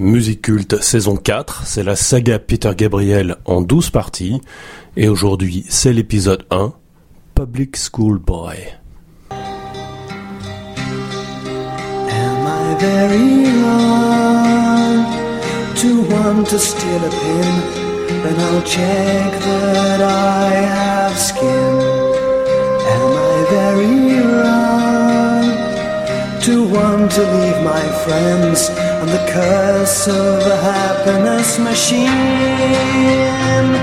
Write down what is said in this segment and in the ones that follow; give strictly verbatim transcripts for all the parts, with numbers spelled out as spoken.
Musique Culte saison quatre, c'est la saga Peter Gabriel en douze parties, et aujourd'hui c'est l'épisode un, Public School Boy. Am I very wrong to want to steal a pin? Then I'll check that I have skin. Am I very wrong to want to leave my friends and the curse of a happiness machine?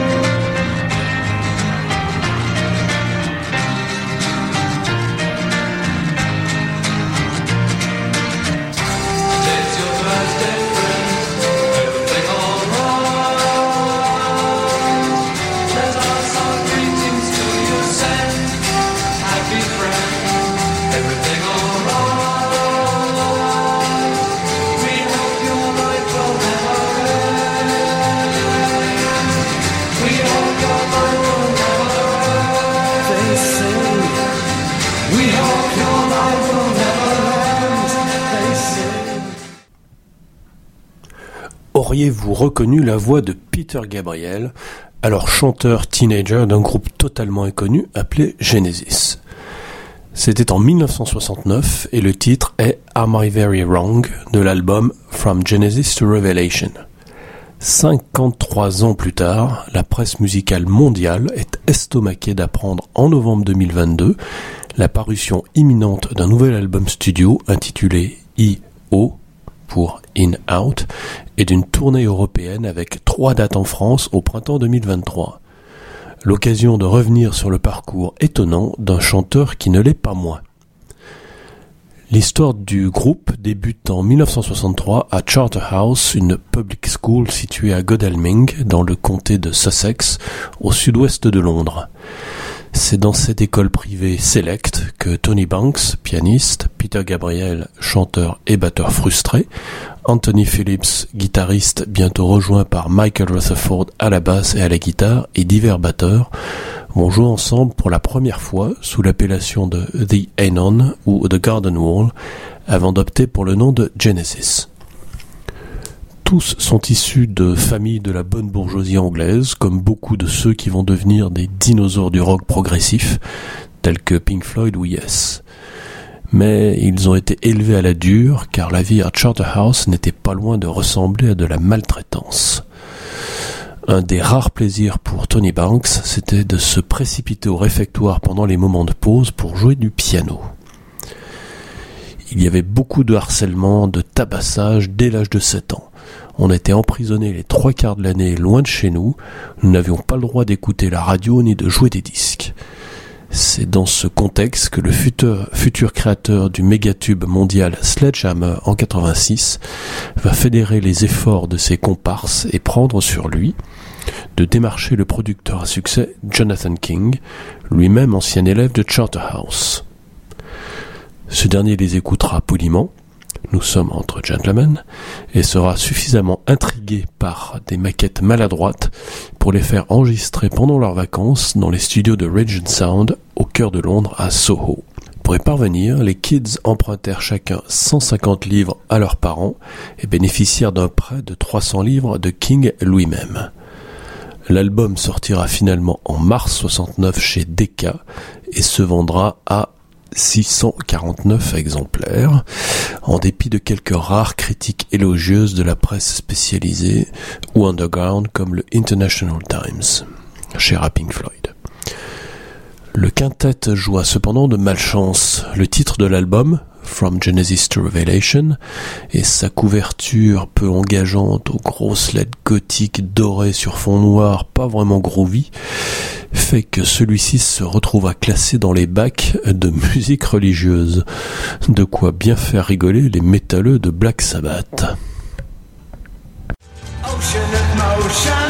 Auriez-vous reconnu la voix de Peter Gabriel, alors chanteur teenager d'un groupe totalement inconnu appelé Genesis? C'était en dix-neuf cent soixante-neuf et le titre est Am I Very Wrong de l'album From Genesis to Revelation. cinquante-trois ans plus tard, la presse musicale mondiale est estomaquée d'apprendre en novembre deux mille vingt-deux la parution imminente d'un nouvel album studio intitulé I O pour In Out et d'une tournée européenne avec trois dates en France au printemps deux mille vingt-trois. L'occasion de revenir sur le parcours étonnant d'un chanteur qui ne l'est pas moins. L'histoire du groupe débute en dix-neuf cent soixante-trois à Charterhouse, une public school située à Godalming, dans le comté de Sussex, au sud-ouest de Londres. C'est dans cette école privée Select que Tony Banks, pianiste, Peter Gabriel, chanteur et batteur frustré, Anthony Phillips, guitariste bientôt rejoint par Michael Rutherford à la basse et à la guitare, et divers batteurs, vont jouer ensemble pour la première fois sous l'appellation de The Anon ou The Garden Wall, avant d'opter pour le nom de Genesis. Tous sont issus de familles de la bonne bourgeoisie anglaise, comme beaucoup de ceux qui vont devenir des dinosaures du rock progressif, tels que Pink Floyd ou Yes. Mais ils ont été élevés à la dure, car la vie à Charterhouse n'était pas loin de ressembler à de la maltraitance. Un des rares plaisirs pour Tony Banks, c'était de se précipiter au réfectoire pendant les moments de pause pour jouer du piano. Il y avait beaucoup de harcèlement, de tabassage dès l'âge de sept ans. On était emprisonnés les trois quarts de l'année loin de chez nous, nous n'avions pas le droit d'écouter la radio ni de jouer des disques. C'est dans ce contexte que le futur, futur créateur du mégatube mondial Sledgehammer en quatre-vingt-six va fédérer les efforts de ses comparses et prendre sur lui de démarcher le producteur à succès Jonathan King, lui-même ancien élève de Charterhouse. Ce dernier les écoutera poliment, nous sommes entre gentlemen, et sera suffisamment intrigué par des maquettes maladroites pour les faire enregistrer pendant leurs vacances dans les studios de Regent Sound au cœur de Londres à Soho. Pour y parvenir, les kids empruntèrent chacun cent cinquante livres à leurs parents et bénéficièrent d'un prêt de trois cents livres de King lui-même. L'album sortira finalement en mars soixante-neuf chez Decca et se vendra à six cent quarante-neuf exemplaires, en dépit de quelques rares critiques élogieuses de la presse spécialisée ou underground comme le International Times, cher à Pink Floyd. Le quintet joua cependant de malchance. Le titre de l'album, From Genesis to Revelation, et sa couverture peu engageante aux grosses lettres gothiques dorées sur fond noir pas vraiment groovy, fait que celui-ci se retrouva classé dans les bacs de musique religieuse. De quoi bien faire rigoler les métalleux de Black Sabbath. Ocean of motion,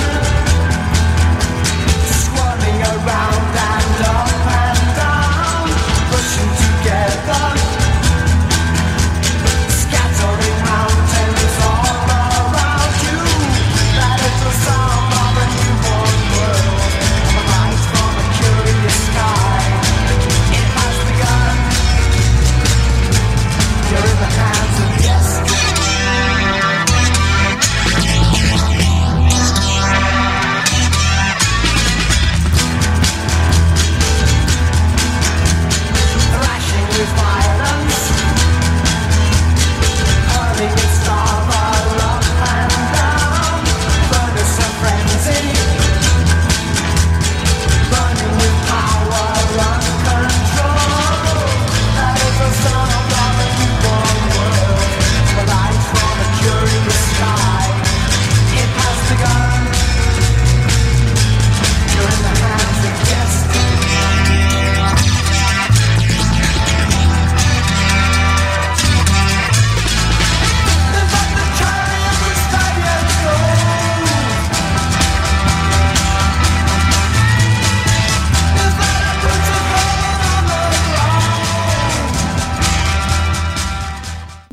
swirling around and up and down, pushing together, scattering mountains all around you. That is the sound of a newborn world, a light from a curious sky. It has begun. You're in the hands of destiny.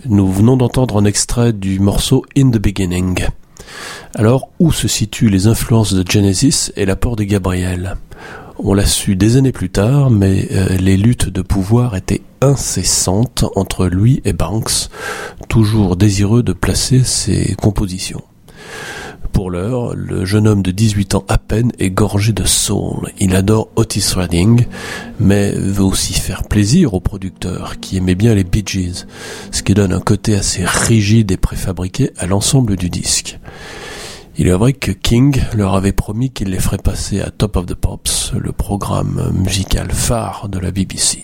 Nous venons d'entendre un extrait du morceau In the Beginning. Alors, où se situent les influences de Genesis et l'apport de Gabriel ? On l'a su des années plus tard, mais euh, les luttes de pouvoir étaient incessantes entre lui et Banks, toujours désireux de placer ses compositions. Pour l'heure, le jeune homme de dix-huit ans à peine est gorgé de soul. Il adore Otis Redding, mais veut aussi faire plaisir aux producteurs qui aimaient bien les Bee Gees, ce qui donne un côté assez rigide et préfabriqué à l'ensemble du disque. Il est vrai que King leur avait promis qu'il les ferait passer à Top of the Pops, le programme musical phare de la B B C.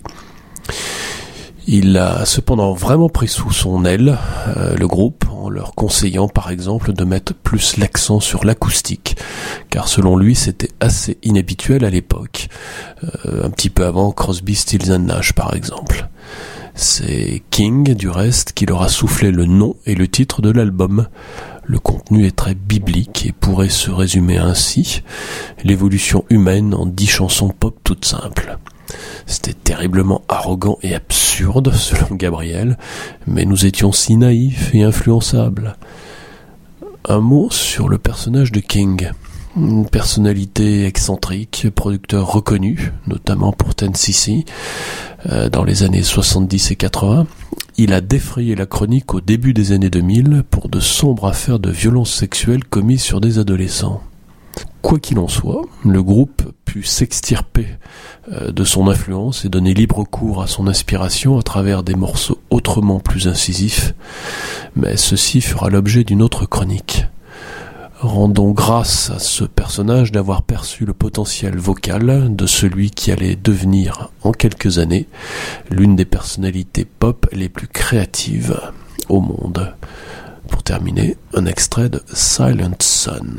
Il a cependant vraiment pris sous son aile euh, le groupe en leur conseillant par exemple de mettre plus l'accent sur l'acoustique, car selon lui c'était assez inhabituel à l'époque, euh, un petit peu avant Crosby, Stills and Nash par exemple. C'est King du reste qui leur a soufflé le nom et le titre de l'album. Le contenu est très biblique et pourrait se résumer ainsi: l'évolution humaine en dix chansons pop toutes simples. C'était terriblement arrogant et absurde, selon Gabriel, mais nous étions si naïfs et influençables. Un mot sur le personnage de King. Une personnalité excentrique, producteur reconnu, notamment pour Ten C C, euh, dans les années soixante-dix et quatre-vingts. Il a défrayé la chronique au début des années deux mille pour de sombres affaires de violences sexuelles commises sur des adolescents. Quoi qu'il en soit, le groupe put s'extirper euh, de son influence et donner libre cours à son inspiration à travers des morceaux autrement plus incisifs, mais ceci fera l'objet d'une autre chronique. Rendons grâce à ce personnage d'avoir perçu le potentiel vocal de celui qui allait devenir, en quelques années, l'une des personnalités pop les plus créatives au monde. Pour terminer, un extrait de Silent Sun.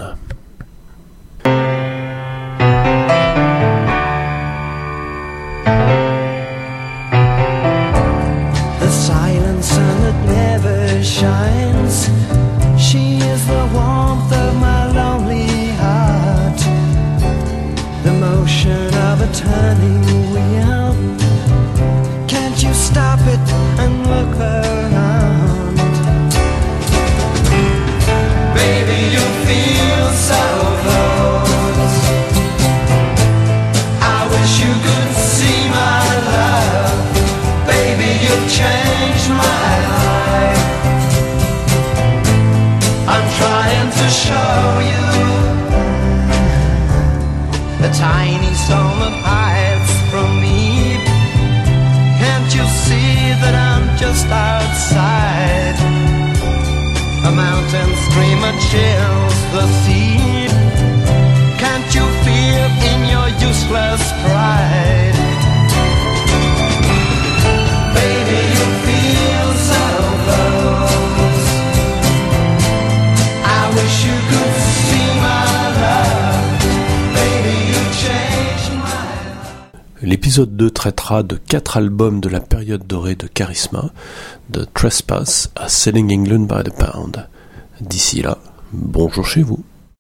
The silent sun that never shines, she is the warmth of my lonely heart, the motion of a turning wheel. Can't you stop it and look around? Baby, you feel so close. I wish you could see my love. Baby, you've changed my life. I'm trying to show you the tiny storm that hides from me. Can't you see that I'm just outside? A mountain stream that chills the sea. Can't you feel in your useless pride? Baby, you feel so close. I wish you could see my love. Baby, you changed my life. L'épisode deux traitera de quatre albums de la période dorée de Charisma, de Trespass à Selling England by the Pound. D'ici là, bonjour chez vous.